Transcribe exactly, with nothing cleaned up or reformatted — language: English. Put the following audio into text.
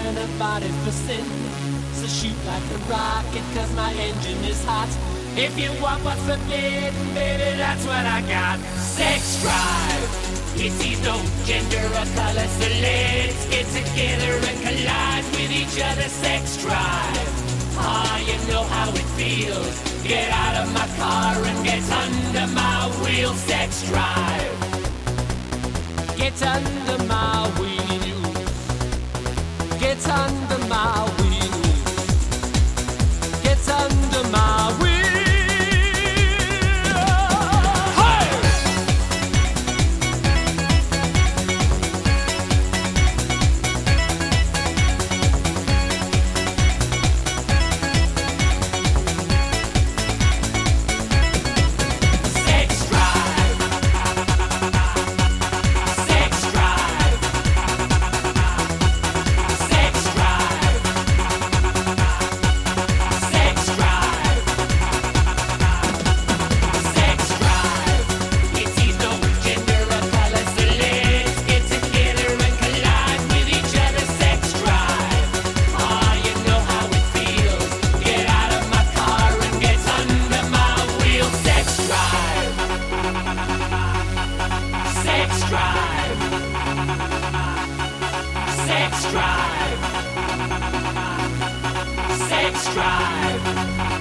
and a body for sin. So shoot like a rocket, cause my engine is hot. If you want what's forbidden, baby, that's what I got. Sex drive. It sees no gender or color, so let's get together and collide with each other. Sex drive. Ah, you know how it feels. Get out of my car and get under my wheel. Sex drive. Get under my wheels. Get under my wheels. Get under my wheels. Sex drive. Sex drive.